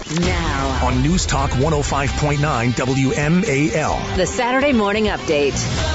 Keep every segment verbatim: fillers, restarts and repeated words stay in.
Now, on News Talk one oh five point nine W M A L. the Saturday Morning Update.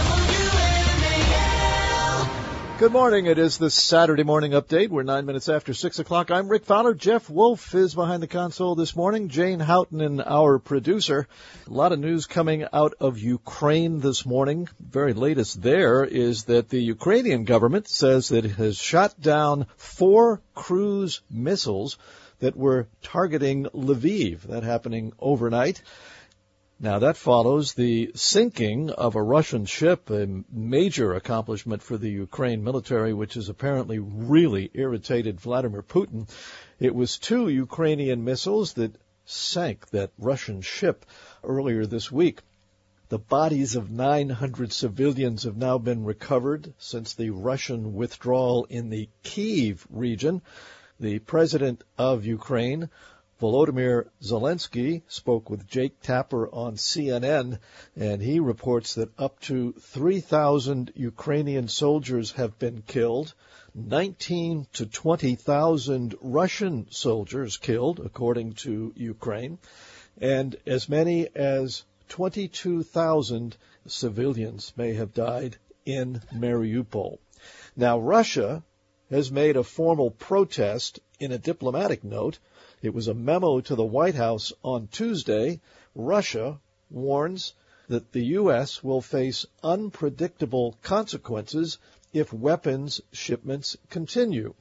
Good morning. It is the Saturday Morning Update. We're nine minutes after six o'clock. I'm Rick Fowler. Jeff Wolf is behind the console this morning. Jane Houghton, our producer. A lot of news coming out of Ukraine this morning. Very latest there is that the Ukrainian government says that it has shot down four cruise missiles that were targeting Lviv. That happening overnight. Now, that follows the sinking of a Russian ship, a major accomplishment for the Ukraine military, which has apparently really irritated Vladimir Putin. It was two Ukrainian missiles that sank that Russian ship earlier this week. The bodies of nine hundred civilians have now been recovered since the Russian withdrawal in the Kyiv region. The president of Ukraine, Volodymyr Zelensky, spoke with Jake Tapper on C N N, and he reports that up to three thousand Ukrainian soldiers have been killed, nineteen to twenty thousand Russian soldiers killed, according to Ukraine, and as many as twenty-two thousand civilians may have died in Mariupol. Now, Russia has made a formal protest in a diplomatic note. It was a memo to the White House on Tuesday. Russia warns that the U S will face unpredictable consequences if weapons shipments continue.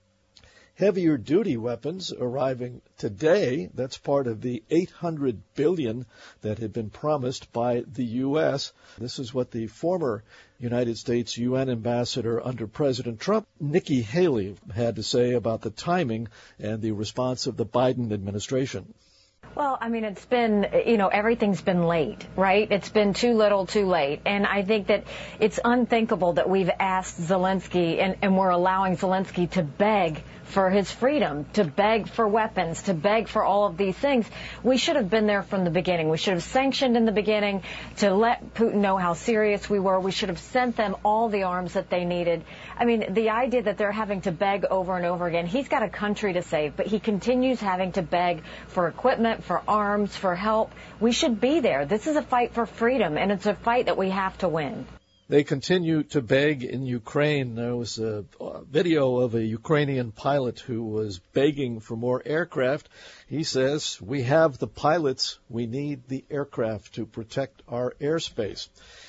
Heavier duty weapons arriving today. That's part of the eight hundred billion dollars that had been promised by the U S. This is what the former United States U N ambassador under President Trump, Nikki Haley, had to say about the timing and the response of the Biden administration. Well, I mean, it's been, you know, everything's been late, right? It's been too little, too late. And I think that it's unthinkable that we've asked Zelensky and, and we're allowing Zelensky to beg for his freedom, to beg for weapons, to beg for all of these things. We should have been there from the beginning. We should have sanctioned in the beginning to let Putin know how serious we were. We should have sent them all the arms that they needed. I mean, the idea that they're having to beg over and over again, he's got a country to save, but he continues having to beg for equipment, for arms, for help. We should be there. This is a fight for freedom, and it's a fight that we have to win. They continue to beg in Ukraine. There was a video of a Ukrainian pilot who was begging for more aircraft. He says, we have the pilots, we need the aircraft to protect our airspace.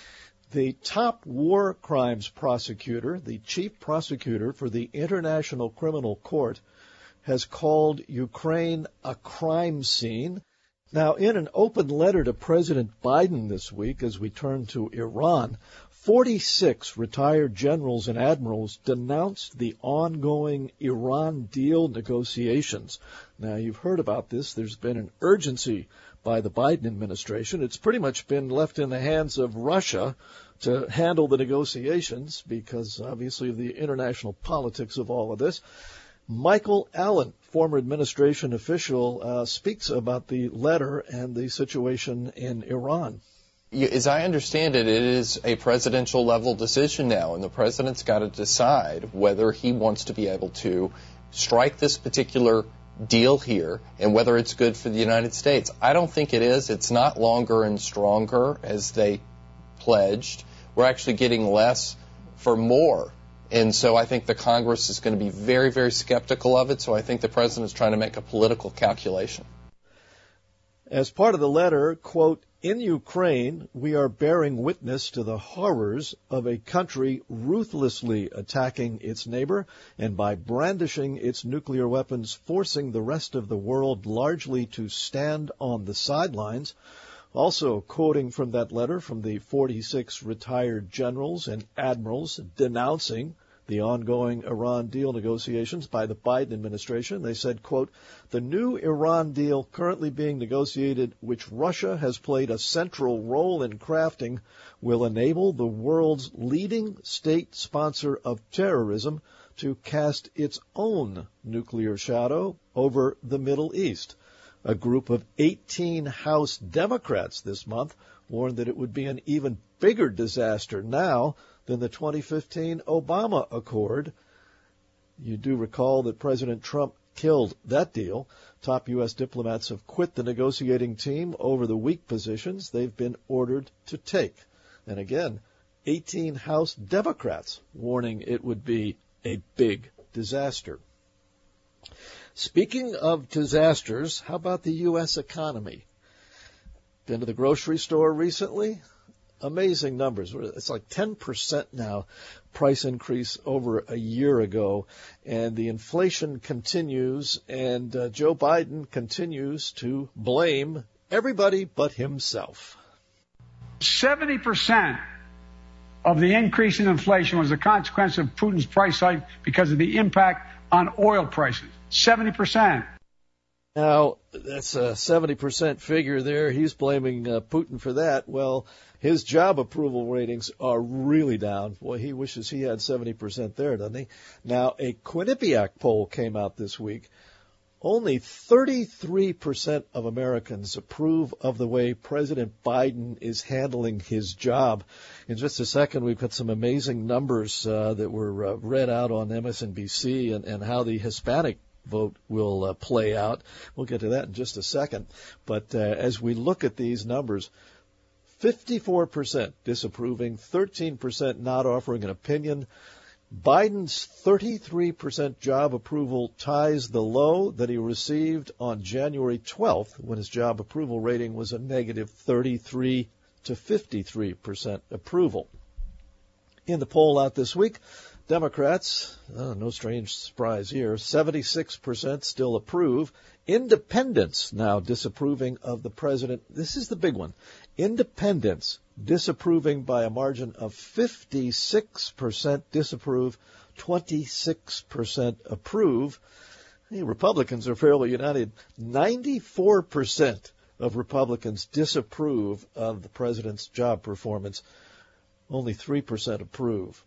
The top war crimes prosecutor, the chief prosecutor for the International Criminal Court, has called Ukraine a crime scene. Now, in an open letter to President Biden this week, as we turn to Iran, forty-six retired generals and admirals denounced the ongoing Iran deal negotiations. Now, you've heard about this. There's been an urgency by the Biden administration. It's pretty much been left in the hands of Russia to handle the negotiations because, obviously, of the international politics of all of this. Michael Allen, former administration official, uh, speaks about the letter and the situation in Iran. As I understand it, it is a presidential level decision now, and the president's got to decide whether he wants to be able to strike this particular deal here and whether it's good for the United States. I don't think it is. It's not longer and stronger as they pledged. We're actually getting less for more. And so I think the Congress is going to be very, very skeptical of it. So I think the president's trying to make a political calculation. As part of the letter, quote, in Ukraine, we are bearing witness to the horrors of a country ruthlessly attacking its neighbor and by brandishing its nuclear weapons, forcing the rest of the world largely to stand on the sidelines. Also, quoting from that letter from the forty-six retired generals and admirals denouncing the ongoing Iran deal negotiations by the Biden administration, they said, quote, the new Iran deal currently being negotiated, which Russia has played a central role in crafting, will enable the world's leading state sponsor of terrorism to cast its own nuclear shadow over the Middle East. A group of eighteen House Democrats this month warned that it would be an even bigger disaster now than the twenty fifteen Obama Accord. You do recall that President Trump killed that deal. Top U S diplomats have quit the negotiating team over the weak positions they've been ordered to take. And again, eighteen House Democrats warning it would be a big disaster. Speaking of disasters, how about the U S economy? Been to the grocery store recently? Amazing numbers. It's like ten percent now price increase over a year ago, and the inflation continues, and uh, Joe Biden continues to blame everybody but himself. seventy percent of the increase in inflation was a consequence of Putin's price hike because of the impact on oil prices. seventy percent. Now, that's a seventy percent figure there. He's blaming uh, Putin for that. Well, his job approval ratings are really down. Boy, he wishes he had seventy percent there, doesn't he? Now, a Quinnipiac poll came out this week. Only thirty-three percent of Americans approve of the way President Biden is handling his job. In just a second, we've got some amazing numbers uh, that were uh, read out on M S N B C and, and how the Hispanic vote will uh, play out. We'll get to that in just a second. But uh, as we look at these numbers, fifty-four percent disapproving, thirteen percent not offering an opinion. Biden's thirty-three percent job approval ties the low that he received on January twelfth, when his job approval rating was a negative thirty-three to fifty-three percent approval. In the poll out this week, Democrats, oh, no strange surprise here, seventy-six percent still approve. Independents now disapproving of the president. This is the big one. Independents disapproving by a margin of fifty-six percent disapprove, twenty-six percent approve. Hey, Republicans are fairly united. ninety-four percent of Republicans disapprove of the president's job performance. Only three percent approve.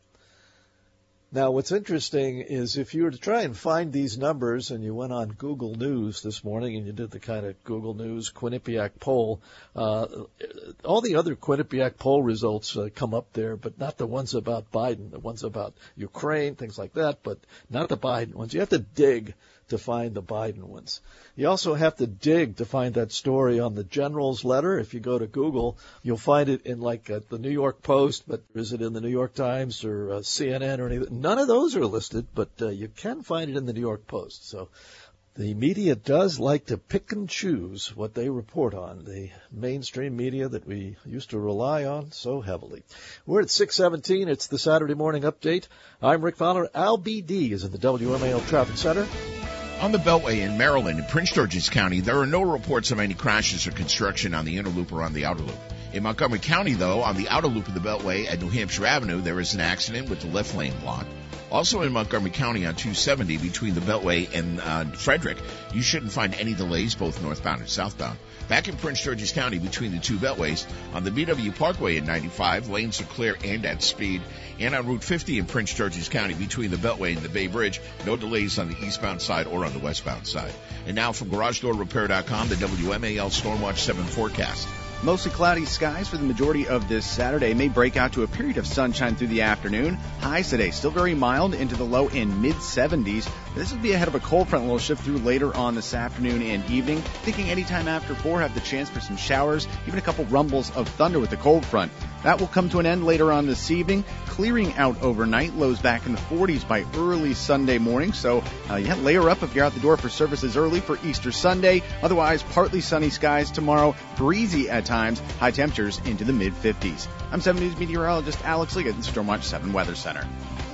Now, what's interesting is if you were to try and find these numbers and you went on Google News this morning and you did the kind of Google News Quinnipiac poll, uh, all the other Quinnipiac poll results uh, come up there, but not the ones about Biden, the ones about Ukraine, things like that, but not the Biden ones. You have to dig to find the Biden ones. You also have to dig to find that story on the general's letter. If you go to Google, you'll find it in like uh, the New York Post, but is it in the New York Times or uh, C N N or anything? None of those are listed, but uh, you can find it in the New York Post. So the media does like to pick and choose what they report on, the mainstream media that we used to rely on so heavily. We're at six seventeen. It's the Saturday Morning Update. I'm Rick Fowler. Al B D is at the W M A L Traffic Center. On the Beltway in Maryland, in Prince George's County, there are no reports of any crashes or construction on the inner loop or on the outer loop. In Montgomery County, though, on the outer loop of the Beltway at New Hampshire Avenue, there is an accident with the left lane blocked. Also in Montgomery County on two seventy between the Beltway and uh, Frederick, you shouldn't find any delays both northbound and southbound. Back in Prince George's County between the two Beltways, on the B W Parkway in ninety-five, lanes are clear and at speed. And on Route fifty in Prince George's County between the Beltway and the Bay Bridge, no delays on the eastbound side or on the westbound side. And now from Garage Door Repair dot com, the W M A L Stormwatch seven forecast. Mostly cloudy skies for the majority of this Saturday. May break out to a period of sunshine through the afternoon. Highs today still very mild into the low and mid seventies. This will be ahead of a cold front will shift through later on this afternoon and evening. Thinking anytime after four have the chance for some showers, even a couple rumbles of thunder with the cold front. That will come to an end later on this evening, clearing out overnight. Lows back in the forties by early Sunday morning. So uh, yeah, layer up if you're out the door for services early for Easter Sunday. Otherwise, partly sunny skies tomorrow, breezy at times, high temperatures into the mid fifties. I'm seven News meteorologist Alex Liggett in Stormwatch seven Weather Center.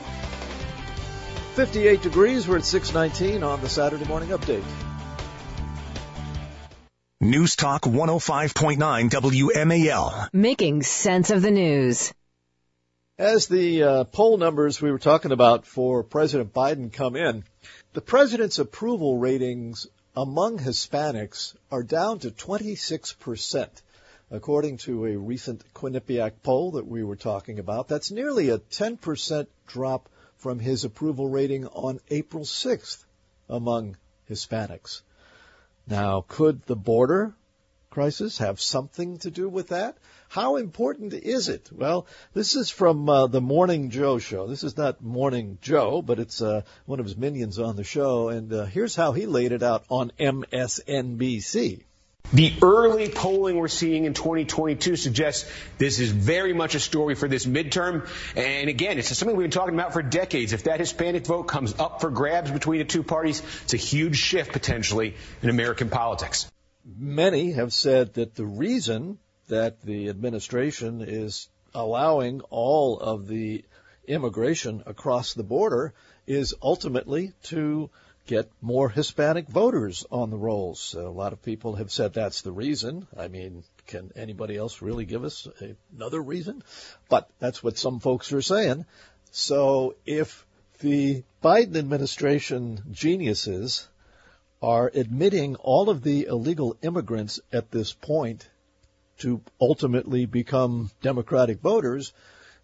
fifty-eight degrees. We're at six nineteen on the Saturday Morning Update. News Talk one oh five point nine W M A L. Making sense of the news. As the uh, poll numbers we were talking about for President Biden come in, the president's approval ratings among Hispanics are down to twenty-six percent, according to a recent Quinnipiac poll that we were talking about. That's nearly a ten percent drop from his approval rating on April sixth among Hispanics. Now, could the border crisis have something to do with that? How important is it? Well, this is from uh, the Morning Joe show. This is not Morning Joe, but it's uh, one of his minions on the show. And uh, here's how he laid it out on M S N B C. The early polling we're seeing in twenty twenty-two suggests this is very much a story for this midterm. And again, it's something we've been talking about for decades. If that Hispanic vote comes up for grabs between the two parties, it's a huge shift potentially in American politics. Many have said that the reason that the administration is allowing all of the immigration across the border is ultimately to get more Hispanic voters on the rolls. A lot of people have said that's the reason. I mean, can anybody else really give us another reason? But that's what some folks are saying. So if the Biden administration geniuses are admitting all of the illegal immigrants at this point to ultimately become Democratic voters,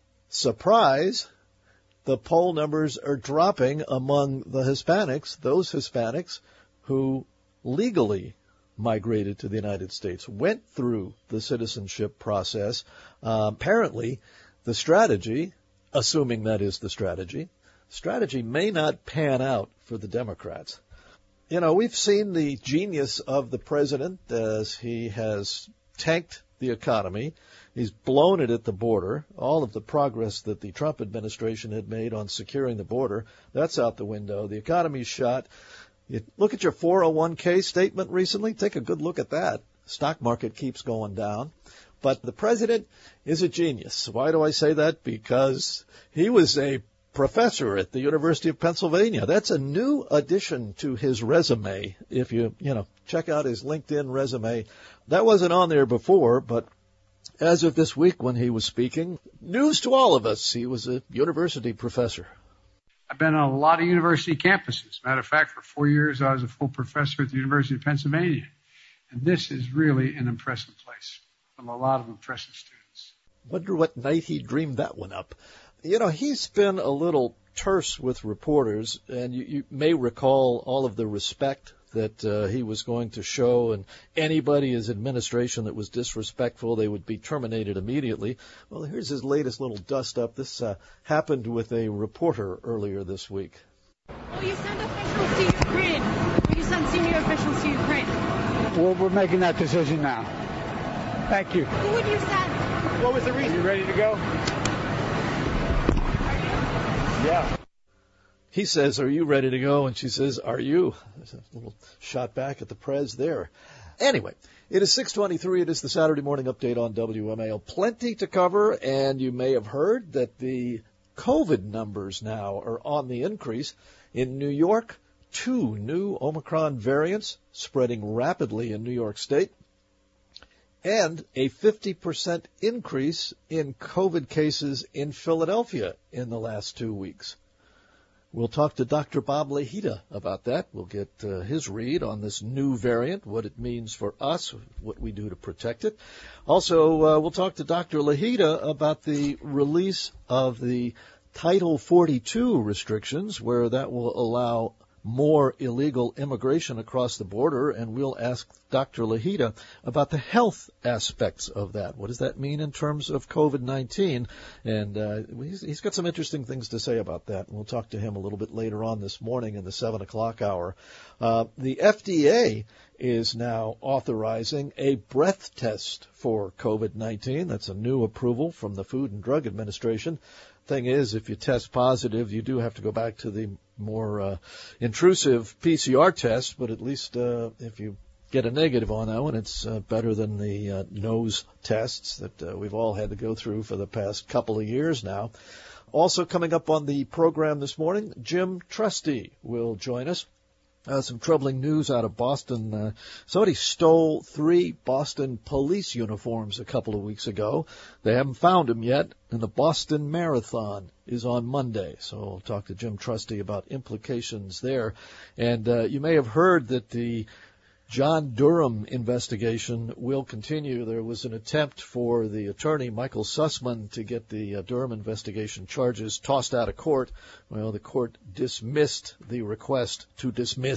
surprise, the poll numbers are dropping among the Hispanics, those Hispanics who legally migrated to the United States, went through the citizenship process. Uh, apparently, the strategy, assuming that is the strategy, strategy may not pan out for the Democrats. You know, we've seen the genius of the president as he has tanked the economy. He's blown it at the border. All of the progress that the Trump administration had made on securing the border, that's out the window. The economy's shot. You look at your four oh one k statement recently. Take a good look at that. Stock market keeps going down. But the president is a genius. Why do I say that? Because he was a professor at the University of Pennsylvania. That's a new addition to his resume. If you, you know, check out his LinkedIn resume. That wasn't on there before, but as of this week when he was speaking, news to all of us, he was a university professor. I've been on a lot of university campuses. Matter of fact, for four years, I was a full professor at the University of Pennsylvania. And this is really an impressive place from a lot of impressive students. Wonder what night he dreamed that one up. You know, he's been a little terse with reporters, and you, you may recall all of the respect that uh, he was going to show, and anybody in his administration that was disrespectful, they would be terminated immediately. Well, here's his latest little dust-up. This uh, happened with a reporter earlier this week. Will you send officials to Ukraine? Will you send senior officials to Ukraine? Well, we're making that decision now. Thank you. Who would you send? What was the reason? Are you ready to go? Yeah. He says, are you ready to go? And she says, are you? There's a little shot back at the Prez there. Anyway, it is six twenty-three. It is the Saturday morning update on W M A L. Plenty to cover, and you may have heard that the COVID numbers now are on the increase. In New York, two new Omicron variants spreading rapidly in New York State, and a fifty percent increase in COVID cases in Philadelphia in the last two weeks. We'll talk to Doctor Bob Lahita about that. We'll get uh, his read on this new variant, what it means for us, what we do to protect it. Also, uh, we'll talk to Doctor Lahita about the release of the Title forty-two restrictions, where that will allow more illegal immigration across the border, and we'll ask Doctor Lahita about the health aspects of that. What does that mean in terms of COVID nineteen? And uh, he's, he's got some interesting things to say about that. And we'll talk to him a little bit later on this morning in the seven o'clock hour. Uh, the F D A is now authorizing a breath test for COVID nineteen. That's a new approval from the Food and Drug Administration. Thing is, if you test positive, you do have to go back to the more uh, intrusive P C R test, but at least uh, if you get a negative on that one, it's uh, better than the uh, nose tests that uh, we've all had to go through for the past couple of years now. Also coming up on the program this morning, Jim Trusty will join us. Uh, some troubling news out of Boston. Uh, somebody stole three Boston police uniforms a couple of weeks ago. They haven't found them yet, and the Boston Marathon is on Monday. So we'll talk to Jim Trusty about implications there. And uh, you may have heard that the John Durham investigation will continue. There was an attempt for the attorney, Michael Sussman, to get the uh, Durham investigation charges tossed out of court. Well, the court dismissed the request to dismiss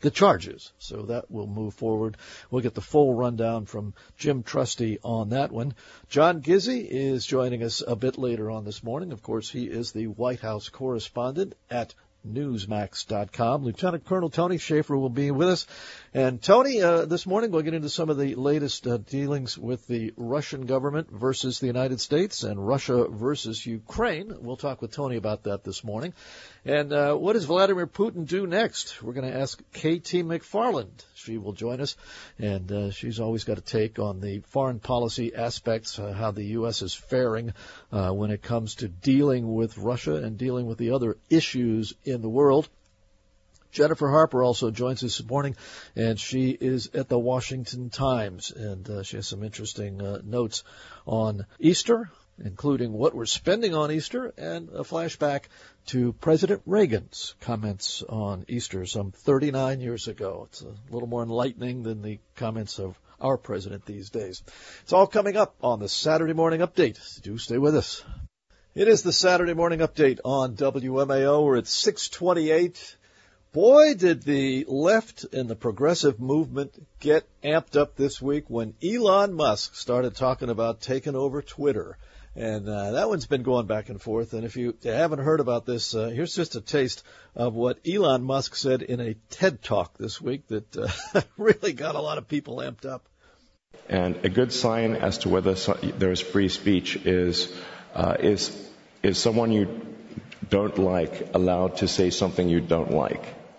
the charges. So that will move forward. We'll get the full rundown from Jim Trusty on that one. John Gizzi is joining us a bit later on this morning. Of course, he is the White House correspondent at Newsmax dot com. Lieutenant Colonel Tony Shaffer will be with us. And Tony, uh, this morning we'll get into some of the latest uh, dealings with the Russian government versus the United States and Russia versus Ukraine. We'll talk with Tony about that this morning. And uh, what does Vladimir Putin do next? We're going to ask Katie McFarland. She will join us, and uh, she's always got a take on the foreign policy aspects, uh, how the U S is faring uh, when it comes to dealing with Russia and dealing with the other issues in the world. Jennifer Harper also joins us this morning, and she is at the Washington Times, and uh, she has some interesting uh, notes on Easter, including what we're spending on Easter, and a flashback to President Reagan's comments on Easter some thirty-nine years ago. It's a little more enlightening than the comments of our president these days. It's all coming up on the Saturday Morning Update. Do stay with us. It is the Saturday Morning Update on W M A O. We're at six twenty-eight. Boy, did the left and the progressive movement get amped up this week when Elon Musk started talking about taking over Twitter. And uh, that one's been going back and forth. And if you haven't heard about this, uh, here's just a taste of what Elon Musk said in a TED Talk this week that uh, really got a lot of people amped up. And a good sign as to whether so- there's free speech is uh, is is someone you don't like allowed to say something you don't like.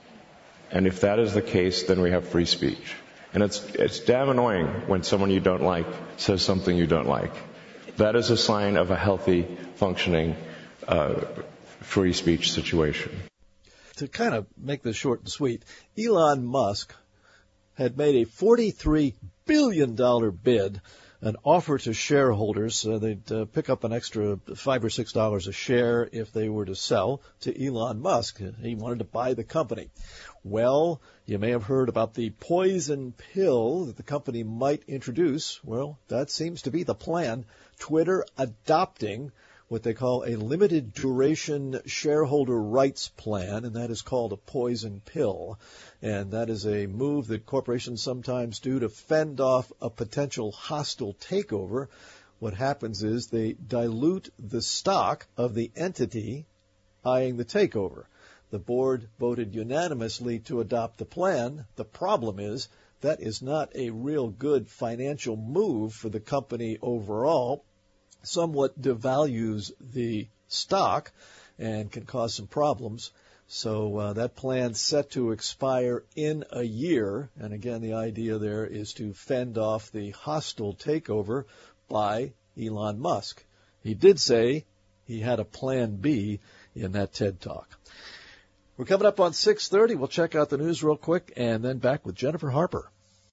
And if that is the case, then we have free speech. And it's it's damn annoying when someone you don't like says something you don't like. That is a sign of a healthy, functioning, uh, free speech situation. To kind of make this short and sweet, Elon Musk had made a forty-three billion dollars bid, an offer to shareholders. Uh, they'd uh, pick up an extra five or six dollars a share if they were to sell to Elon Musk. He wanted to buy the company. Well, you may have heard about the poison pill that the company might introduce. Well, that seems to be the plan. Twitter adopting what they call a limited duration shareholder rights plan, and that is called a poison pill. And that is a move that corporations sometimes do to fend off a potential hostile takeover. What happens is they dilute the stock of the entity eyeing the takeover. The board voted unanimously to adopt the plan. The problem is that is not a real good financial move for the company overall. Somewhat devalues the stock and can cause some problems. So uh, that plan's set to expire in a year. And again, the idea there is to fend off the hostile takeover by Elon Musk. He did say he had a plan B in that TED Talk. We're coming up on six thirty. We'll check out the news real quick and then back with Jennifer Harper.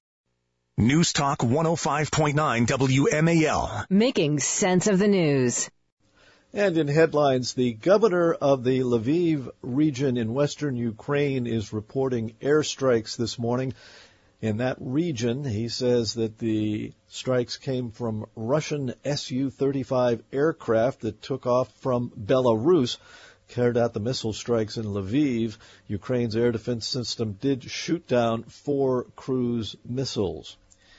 News Talk one oh five point nine W M A L. Making sense of the news. And in headlines, the governor of the Lviv region in western Ukraine is reporting airstrikes this morning. In that region, he says that the strikes came from Russian S U thirty-five aircraft that took off from Belarus, carried out the missile strikes in Lviv. Ukraine's air defense system did shoot down four cruise missiles.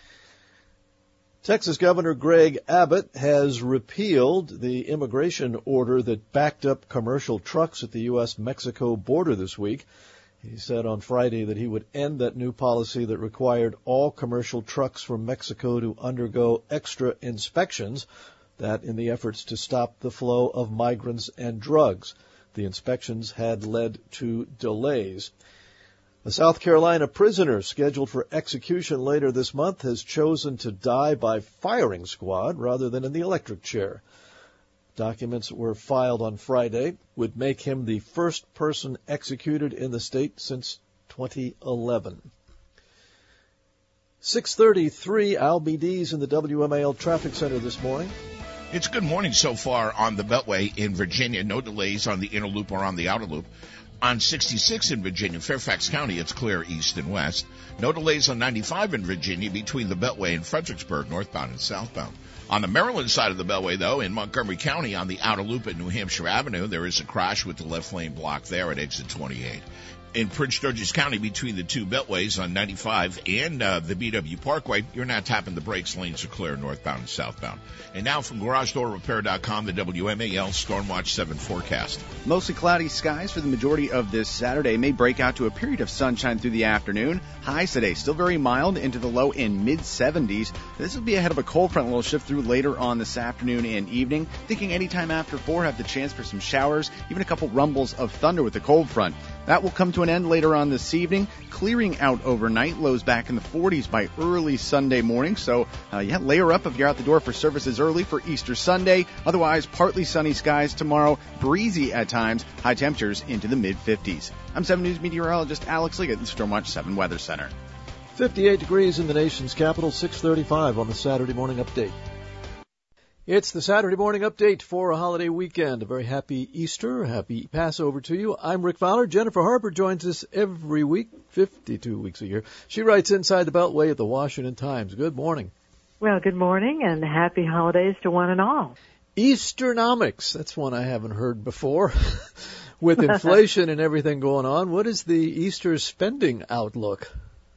Texas Governor Greg Abbott has repealed the immigration order that backed up commercial trucks at the U S Mexico border this week. He said on Friday that he would end that new policy that required all commercial trucks from Mexico to undergo extra inspections, that in the efforts to stop the flow of migrants and drugs. The inspections had led to delays. A South Carolina prisoner scheduled for execution later this month has chosen to die by firing squad rather than in the electric chair. Documents were filed on Friday, would make him the first person executed in the state since twenty eleven. six thirty-three, Al B. D's in the W M A L Traffic Center this morning. It's good morning so far on the Beltway in Virginia. No delays on the inner loop or on the outer loop. On sixty-six in Virginia, Fairfax County, it's clear east and west. No delays on ninety-five in Virginia between the Beltway and Fredericksburg, northbound and southbound. On the Maryland side of the Beltway, though, in Montgomery County on the outer loop at New Hampshire Avenue, there is a crash with the left lane blocked there at exit twenty-eight. in Prince George's County between the two beltways on ninety-five and uh, the B W Parkway. You're not tapping the brakes. Lanes are clear northbound and southbound. And now from Garage Door Repair dot com, the W M A L Stormwatch seven forecast. Mostly cloudy skies for the majority of this Saturday. May break out to a period of sunshine through the afternoon. Highs today still very mild into the low in mid seventies. This will be ahead of a cold front will shift through later on this afternoon and evening. Thinking anytime after four have the chance for some showers, even a couple rumbles of thunder with the cold front. That will come to an end later on this evening, clearing out overnight. Lows back in the forties by early Sunday morning. So, uh, yeah, layer up if you're out the door for services early for Easter Sunday. Otherwise, partly sunny skies tomorrow, breezy at times, high temperatures into the mid fifties. I'm seven News meteorologist Alex Liggett in Stormwatch seven Weather Center. fifty-eight degrees in the nation's capital, six thirty-five on the Saturday morning update. It's the Saturday morning update for a holiday weekend. A very happy Easter, happy Passover to you. I'm Rick Fowler. Jennifer Harper joins us every week, fifty-two weeks a year. She writes Inside the Beltway at the Washington Times. Good morning. Well, good morning and happy holidays to one and all. Easternomics, that's one I haven't heard before. With inflation and everything going on, what is the Easter spending outlook?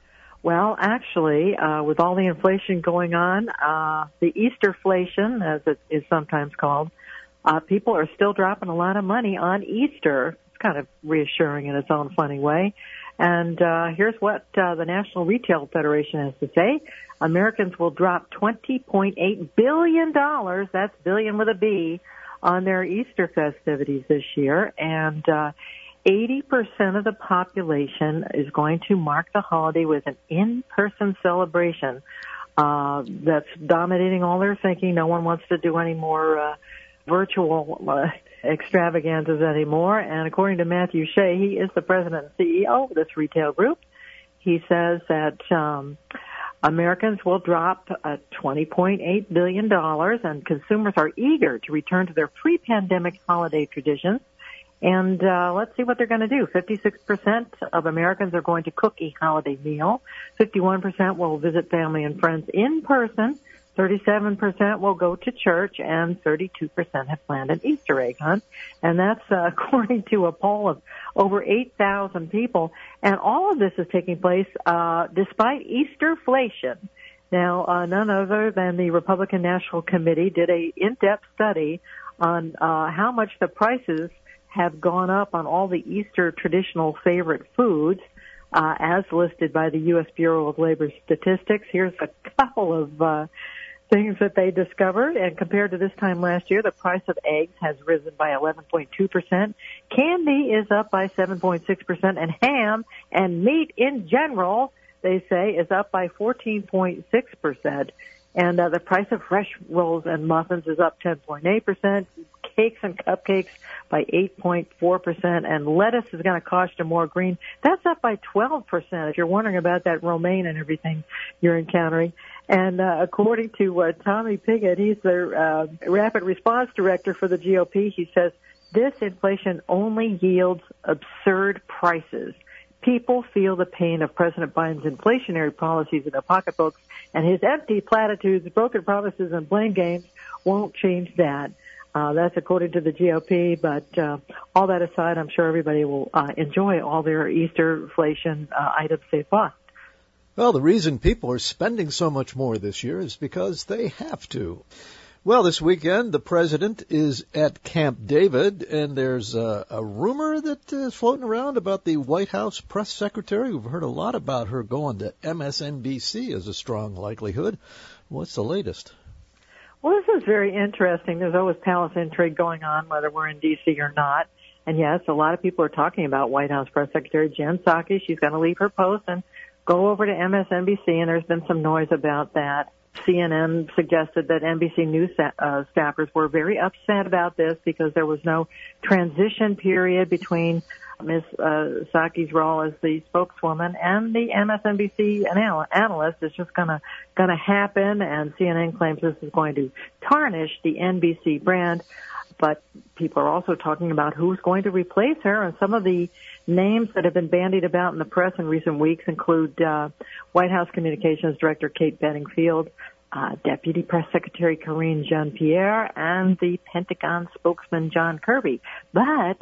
Well, actually, uh, with all the inflation going on, uh, the Easterflation, as it is sometimes called, uh, people are still dropping a lot of money on Easter. It's kind of reassuring in its own funny way. And uh, here's what uh, the National Retail Federation has to say. Americans will drop twenty point eight billion dollars, that's billion with a B, on their Easter festivities this year. And uh eighty percent of the population is going to mark the holiday with an in-person celebration uh, that's dominating all their thinking. No one wants to do any more uh, virtual uh, extravaganzas anymore. And according to Matthew Shea, he is the president and C E O of this retail group. He says that um, Americans will drop uh, twenty point eight billion dollars, and consumers are eager to return to their pre-pandemic holiday traditions. And uh, let's see what they're going to do. fifty-six percent of Americans are going to cook a holiday meal. fifty-one percent will visit family and friends in person. thirty-seven percent will go to church. And thirty-two percent have planned an Easter egg hunt. And that's uh, according to a poll of over eight thousand people. And all of this is taking place uh, despite Easterflation. Now, uh, none other than the Republican National Committee did a in-depth study on uh, how much the prices have gone up on all the Easter traditional favorite foods, uh, as listed by the U S Bureau of Labor Statistics. Here's a couple of uh, things that they discovered. And compared to this time last year, the price of eggs has risen by eleven point two percent. Candy is up by seven point six percent. And ham and meat in general, they say, is up by fourteen point six percent. And uh, the price of fresh rolls and muffins is up ten point eight percent. Cakes and cupcakes by eight point four percent, and lettuce is going to cost you more green. That's up by twelve percent. If you're wondering about that romaine and everything you're encountering. And uh, according to uh, Tommy Pigott, he's the uh, rapid response director for the G O P, he says this inflation only yields absurd prices. People feel the pain of President Biden's inflationary policies in their pocketbooks, and his empty platitudes, broken promises, and blame games won't change that. Uh, that's according to the G O P, but uh, all that aside, I'm sure everybody will uh, enjoy all their Easterflation uh, items they bought. Well, the reason people are spending so much more this year is because they have to. Well, this weekend, the president is at Camp David, and there's a, a rumor that is floating around about the White House press secretary. We've heard a lot about her going to M S N B C as a strong likelihood. What's the latest? Well, this is very interesting. There's always palace intrigue going on, whether we're in D C or not. And yes, a lot of people are talking about White House Press Secretary Jen Psaki. She's going to leave her post and go over to M S N B C, and there's been some noise about that. C N N suggested that N B C News uh, staffers were very upset about this because there was no transition period between Miz Uh, Psaki's role as the spokeswoman and the M S N B C anal- analyst. It's just gonna gonna happen, and C N N claims this is going to tarnish the N B C brand. But people are also talking about who's going to replace her, and some of the names that have been bandied about in the press in recent weeks include uh, White House Communications Director Kate Bedingfield, uh, Deputy Press Secretary Karine Jean-Pierre, and the Pentagon spokesman John Kirby. But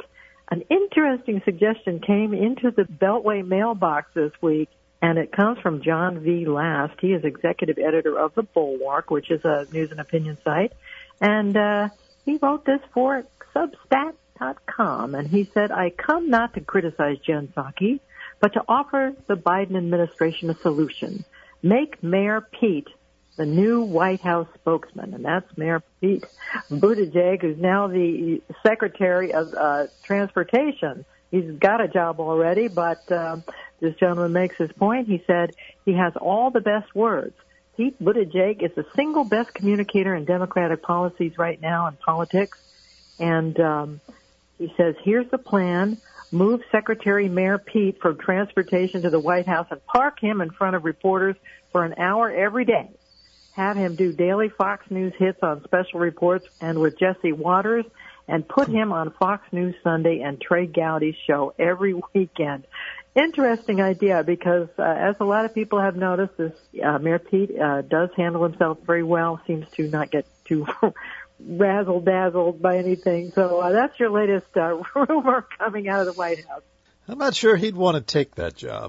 an interesting suggestion came into the Beltway mailbox this week, and it comes from John V. Last. He is executive editor of The Bulwark, which is a news and opinion site. And uh, he wrote this for Substack dot com, and he said, I come not to criticize Jen Psaki, but to offer the Biden administration a solution. Make Mayor Pete the new White House spokesman, and that's Mayor Pete Buttigieg, who's now the Secretary of uh, Transportation. He's got a job already, but uh, this gentleman makes his point. He said he has all the best words. Pete Buttigieg is the single best communicator in Democratic policies right now in politics, and um, he says, here's the plan. Move Secretary Mayor Pete from Transportation to the White House and park him in front of reporters for an hour every day. Have him do daily Fox News hits on special reports and with Jesse Waters, and put him on Fox News Sunday and Trey Gowdy's show every weekend. Interesting idea, because uh, as a lot of people have noticed, this uh, Mayor Pete uh, does handle himself very well, seems to not get too razzle-dazzled by anything. So uh, that's your latest uh, rumor coming out of the White House. I'm not sure he'd want to take that job.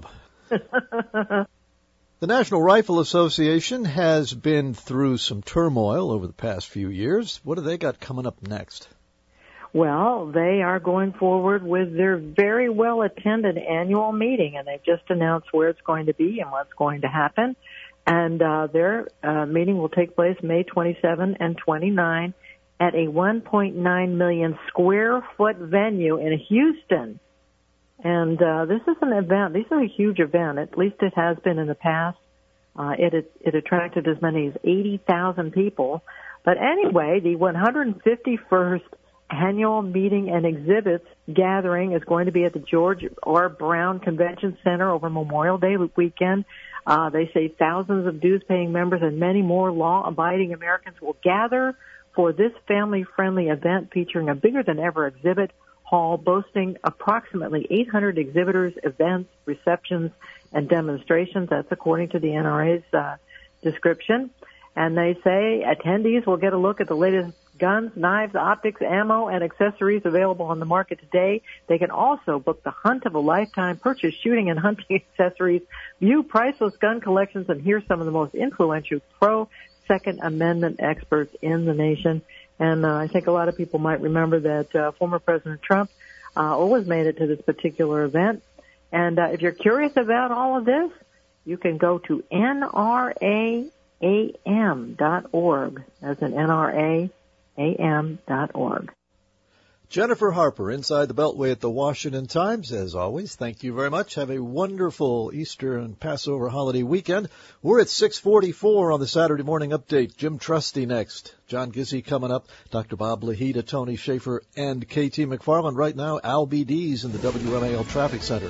The National Rifle Association has been through some turmoil over the past few years. What have they got coming up next? Well, they are going forward with their very well-attended annual meeting, and they've just announced where it's going to be and what's going to happen. And uh, their uh, meeting will take place May twenty-seventh and twenty-ninth at a one point nine million square foot venue in Houston. And uh, this is an event. This is a huge event. At least it has been in the past. Uh, it, it it attracted as many as eighty thousand people. But anyway, the one hundred fifty-first annual meeting and exhibits gathering is going to be at the George R. Brown Convention Center over Memorial Day weekend. Uh, they say thousands of dues-paying members and many more law-abiding Americans will gather for this family-friendly event featuring a bigger-than-ever exhibit hall boasting approximately eight hundred exhibitors, events, receptions, and demonstrations. That's according to the N R A's uh, description. And they say attendees will get a look at the latest guns, knives, optics, ammo, and accessories available on the market today. They can also book the hunt of a lifetime, purchase shooting and hunting accessories, view priceless gun collections, and hear some of the most influential pro-Second Amendment experts in the nation. And uh, I think a lot of people might remember that uh, former President Trump uh, always made it to this particular event. And uh, if you're curious about all of this, you can go to N R A A M dot org. That's an N R A A M dot org. Jennifer Harper, inside the Beltway at the Washington Times. As always, thank you very much. Have a wonderful Easter and Passover holiday weekend. We're at six forty-four on the Saturday Morning Update. Jim Trusty next. John Gizzi coming up. Doctor Bob Lahita, Tony Schaefer, and K T McFarland. Right now, Al B. D's in the W M A L Traffic Center.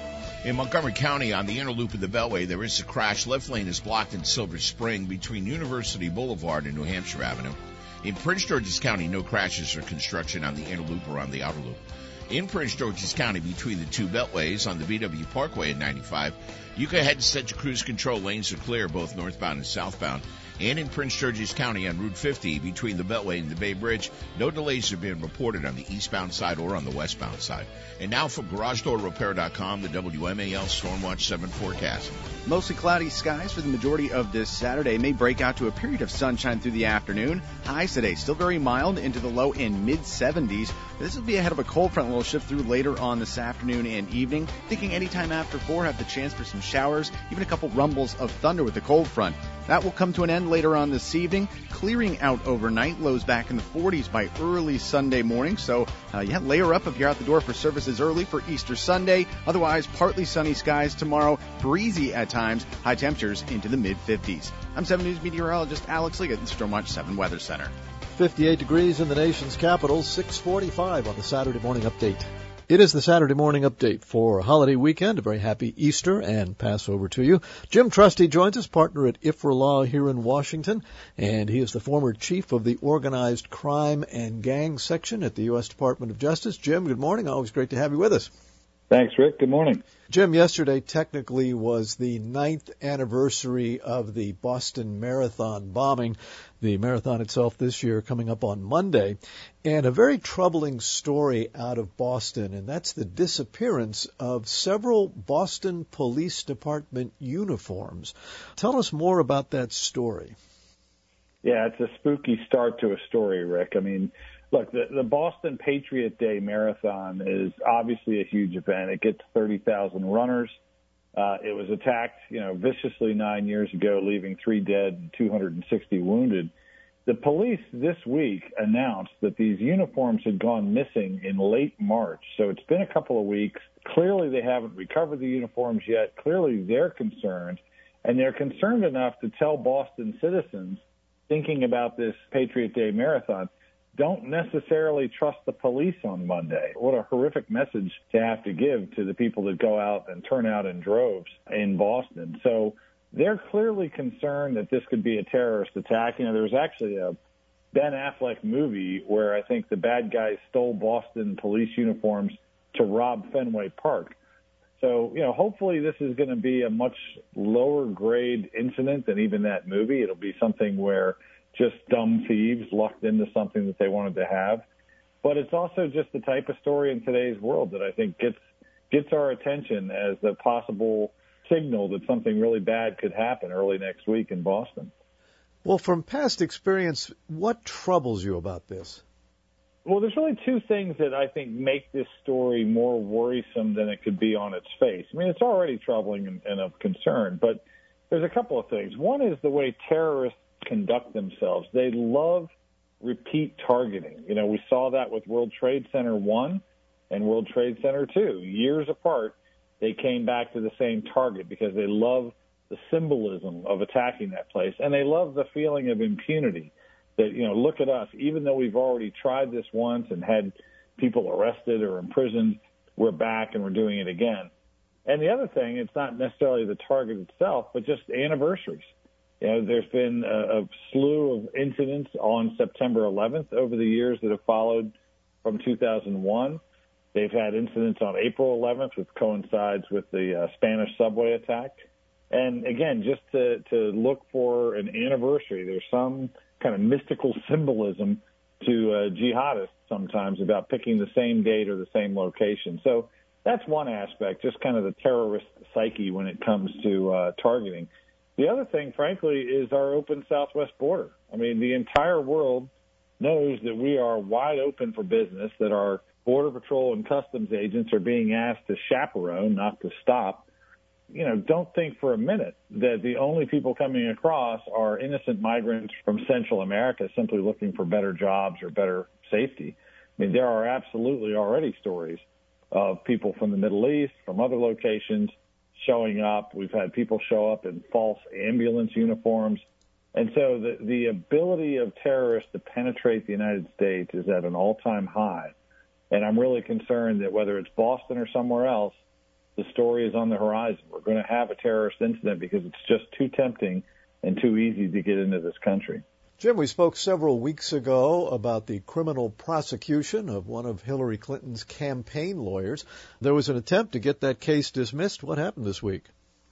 In Montgomery County, on the inner loop of the Beltway, there is a crash. Left lane is blocked in Silver Spring between University Boulevard and New Hampshire Avenue. In Prince George's County, no crashes or construction on the inner loop or on the outer loop. In Prince George's County, between the two beltways on the B W Parkway at ninety-five, you can head set to cruise control. Lanes are clear, both northbound and southbound. And in Prince George's County on Route fifty, between the Beltway and the Bay Bridge, no delays are being reported on the eastbound side or on the westbound side. And now for Garage Door Repair dot com, the W M A L Stormwatch seven forecast. Mostly cloudy skies for the majority of this Saturday. May break out to a period of sunshine through the afternoon. Highs today still very mild into the low and mid seventies. This will be ahead of a cold front that will shift through later on this afternoon and evening. Thinking anytime after four have the chance for some showers, even a couple rumbles of thunder with the cold front. That will come to an end later on this evening, clearing out overnight. Lows back in the forties by early Sunday morning. So, uh, yeah, layer up if you're out the door for services early for Easter Sunday. Otherwise, partly sunny skies tomorrow, breezy at times, high temperatures into the mid fifties. I'm seven News meteorologist Alex Liggett in Stormwatch seven Weather Center. fifty-eight degrees in the nation's capital, six forty-five on the Saturday Morning Update. It is the Saturday Morning Update for a holiday weekend. A very happy Easter and Passover to you. Jim Trusty joins us, partner at I F R A Law here in Washington, and he is the former chief of the Organized Crime and Gang Section at the U S Department of Justice. Jim, good morning. Always great to have you with us. Thanks, Rick. Good morning. Jim, yesterday technically was the ninth anniversary of the Boston Marathon bombing. The marathon itself this year coming up on Monday. And a very troubling story out of Boston, and that's the disappearance of several Boston Police Department uniforms. Tell us more about that story. Yeah, it's a spooky start to a story, Rick. I mean, look, the, the Boston Patriot Day Marathon is obviously a huge event. It gets thirty thousand runners. Uh, it was attacked, you know, viciously nine years ago, leaving three dead and two hundred sixty wounded. The police this week announced that these uniforms had gone missing in late March. So it's been a couple of weeks. Clearly they haven't recovered the uniforms yet. Clearly they're concerned. And they're concerned enough to tell Boston citizens thinking about this Patriot Day Marathon, don't necessarily trust the police on Monday. What a horrific message to have to give to the people that go out and turn out in droves in Boston. So they're clearly concerned that this could be a terrorist attack. You know, there was actually a Ben Affleck movie where I think the bad guys stole Boston police uniforms to rob Fenway Park. So, you know, hopefully this is going to be a much lower grade incident than even that movie. It'll be something where just dumb thieves lucked into something that they wanted to have. But it's also just the type of story in today's world that I think gets gets our attention as a possible signal that something really bad could happen early next week in Boston. Well, from past experience, what troubles you about this? Well, there's really two things that I think make this story more worrisome than it could be on its face. I mean, it's already troubling and, and of concern, but there's a couple of things. One is the way terrorists conduct themselves. They love repeat targeting. You know, we saw that with World Trade Center one and World Trade Center two. Years apart, they came back to the same target because they love the symbolism of attacking that place, and they love the feeling of impunity. That, you know, look at us, even though we've already tried this once and had people arrested or imprisoned, we're back and we're doing it again. And the other thing, it's not necessarily the target itself, but just anniversaries. You know, there's been a, a slew of incidents on September eleventh over the years that have followed from two thousand one. They've had incidents on April eleventh, which coincides with the uh, Spanish subway attack. And again, just to, to look for an anniversary, there's some kind of mystical symbolism to uh, jihadists sometimes about picking the same date or the same location. So that's one aspect, just kind of the terrorist psyche when it comes to uh, targeting. The other thing, frankly, is our open southwest border. I mean, the entire world knows that we are wide open for business, that our Border Patrol and customs agents are being asked to chaperone, not to stop. You know, don't think for a minute that the only people coming across are innocent migrants from Central America simply looking for better jobs or better safety. I mean, there are absolutely already stories of people from the Middle East, from other locations, showing up. We've had people show up in false ambulance uniforms. And so the, the ability of terrorists to penetrate the United States is at an all-time high. And I'm really concerned that whether it's Boston or somewhere else, the story is on the horizon. We're going to have a terrorist incident because it's just too tempting and too easy to get into this country. Jim, we spoke several weeks ago about the criminal prosecution of one of Hillary Clinton's campaign lawyers. There was an attempt to get that case dismissed. What happened this week?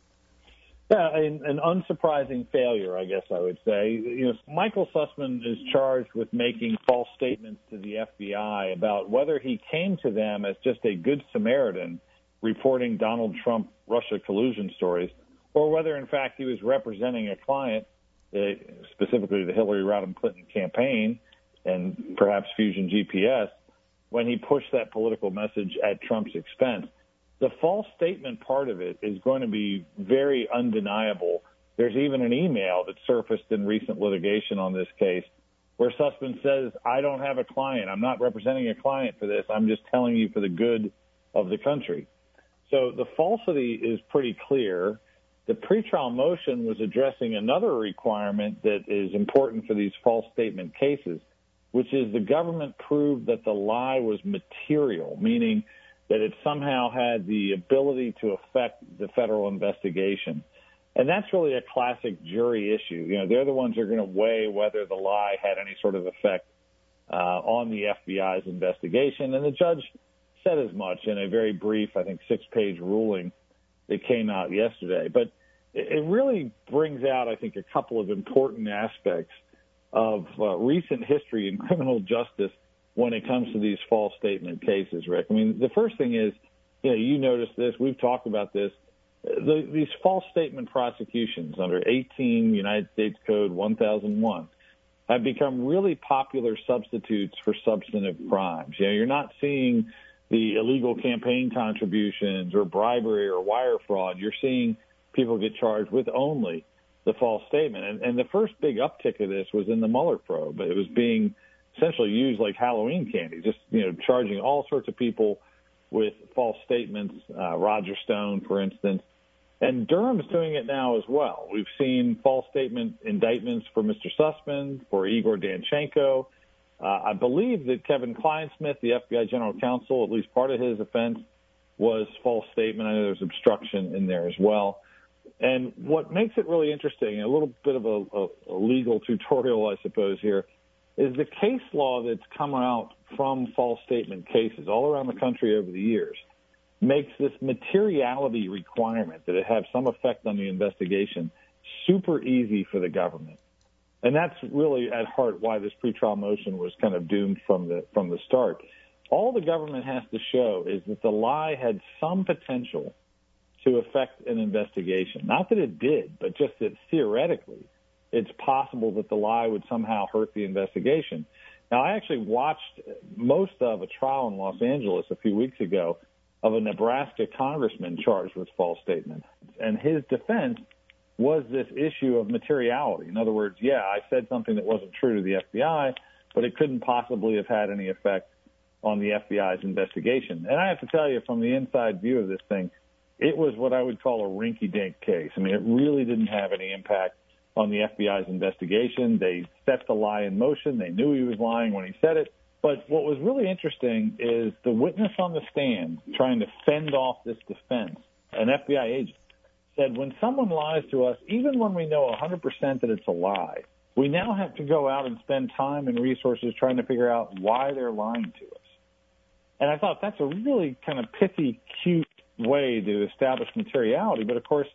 Yeah, an, an unsurprising failure, I guess I would say. You know, Michael Sussman is charged with making false statements to the F B I about whether he came to them as just a good Samaritan reporting Donald Trump Russia collusion stories, or whether, in fact, he was representing a client, uh, specifically the Hillary Rodham Clinton campaign and perhaps Fusion G P S, when he pushed that political message at Trump's expense. The false statement part of it is going to be very undeniable. There's even an email that surfaced in recent litigation on this case where Sussman says, I don't have a client. I'm not representing a client for this. I'm just telling you for the good of the country. So the falsity is pretty clear. The pretrial motion was addressing another requirement that is important for these false statement cases, which is the government proved that the lie was material, meaning that it somehow had the ability to affect the federal investigation. And that's really a classic jury issue. You know, they're the ones who are going to weigh whether the lie had any sort of effect uh, on the F B I's investigation. And the judge said as much in a very brief, I think, six-page ruling that came out yesterday. But it really brings out, I think, a couple of important aspects of uh, recent history in criminal justice when it comes to these false statement cases, Rick. I mean, the first thing is, you know, you noticed this, we've talked about this, the, these false statement prosecutions under eighteen United States Code one thousand one have become really popular substitutes for substantive crimes. You know, you're not seeing the illegal campaign contributions or bribery or wire fraud. You're seeing people get charged with only the false statement. And, and the first big uptick of this was in the Mueller probe. It was being essentially used like Halloween candy, just, you know, charging all sorts of people with false statements, uh, Roger Stone, for instance. And Durham's doing it now as well. We've seen false statement indictments for Mister Sussman, for Igor Danchenko. Uh, I believe that Kevin Kleinsmith, the F B I general counsel, at least part of his offense was false statement. I know there's obstruction in there as well. And what makes it really interesting, a little bit of a, a, a legal tutorial, I suppose, here, is the case law that's come out from false statement cases all around the country over the years makes this materiality requirement that it have some effect on the investigation super easy for the government. And that's really at heart why this pretrial motion was kind of doomed from the from the start. All the government has to show is that the lie had some potential to affect an investigation. Not that it did, but just that theoretically it's possible that the lie would somehow hurt the investigation. Now, I actually watched most of a trial in Los Angeles a few weeks ago of a Nebraska congressman charged with false statement. And his defense was this issue of materiality. In other words, yeah, I said something that wasn't true to the F B I, but it couldn't possibly have had any effect on the F B I's investigation. And I have to tell you, from the inside view of this thing, it was what I would call a rinky-dink case. I mean, it really didn't have any impact on the F B I's investigation. They set the lie in motion. They knew he was lying when he said it. But what was really interesting is the witness on the stand trying to fend off this defense, an F B I agent, said when someone lies to us, even when we know one hundred percent that it's a lie, we now have to go out and spend time and resources trying to figure out why they're lying to us. And I thought that's a really kind of pithy, cute way to establish materiality. But, of course,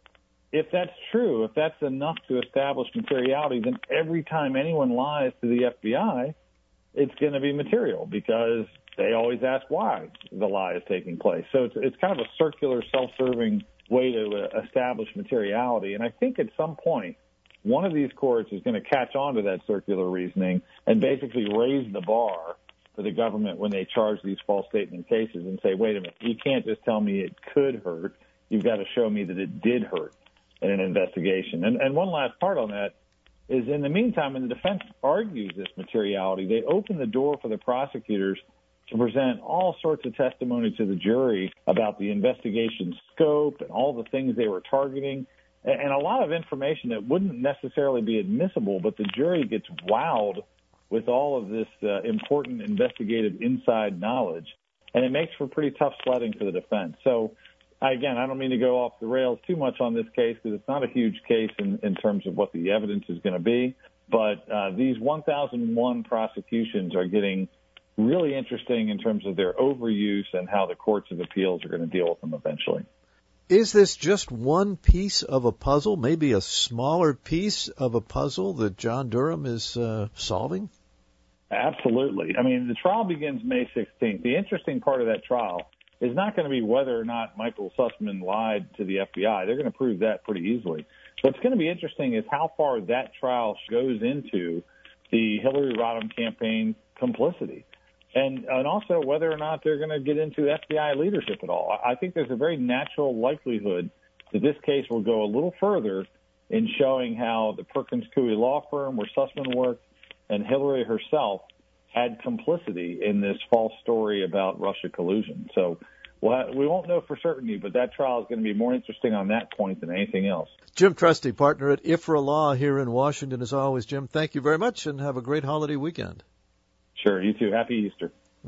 if that's true, if that's enough to establish materiality, then every time anyone lies to the F B I, it's going to be material because they always ask why the lie is taking place. So it's, it's kind of a circular, self-serving way to uh, establish materiality. And I think at some point, one of these courts is going to catch on to that circular reasoning and basically raise the bar for the government when they charge these false statement cases and say, wait a minute, you can't just tell me it could hurt. You've got to show me that it did hurt in an investigation. And, and one last part on that is, in the meantime, when the defense argues this materiality, they open the door for the prosecutors to present all sorts of testimony to the jury about the investigation scope and all the things they were targeting, and a lot of information that wouldn't necessarily be admissible, but the jury gets wowed with all of this uh, important investigative inside knowledge, and it makes for pretty tough sledding for the defense. So, again, I don't mean to go off the rails too much on this case because it's not a huge case in, in terms of what the evidence is going to be, but uh, these one thousand one prosecutions are getting really interesting in terms of their overuse and how the courts of appeals are going to deal with them eventually. Is this just one piece of a puzzle, maybe a smaller piece of a puzzle that John Durham is uh, solving? Absolutely. I mean, the trial begins May sixteenth. The interesting part of that trial is not going to be whether or not Michael Sussman lied to the F B I. They're going to prove that pretty easily. What's going to be interesting is how far that trial goes into the Hillary Rodham campaign complicity. And, and also whether or not they're going to get into F B I leadership at all. I think there's a very natural likelihood that this case will go a little further in showing how the Perkins Coie law firm where Sussman worked and Hillary herself had complicity in this false story about Russia collusion. So well, we won't know for certainty, but that trial is going to be more interesting on that point than anything else. Jim Trusty, partner at I F R A Law here in Washington. As always, Jim, thank you very much and have a great holiday weekend. Sure, you too. Happy Easter.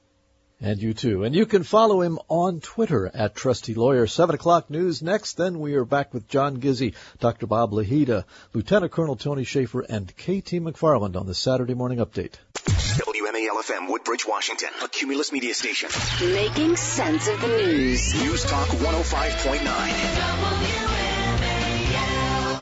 And you too. And you can follow him on Twitter at Trusty Lawyer. Seven o'clock news next. Then we are back with John Gizzi, Doctor Bob Lahida, Lieutenant Colonel Tony Schaefer, and K T McFarland on the Saturday Morning Update. W M A L F M, Woodbridge, Washington, a Cumulus media station. Making sense of the news. News Talk one oh five point nine.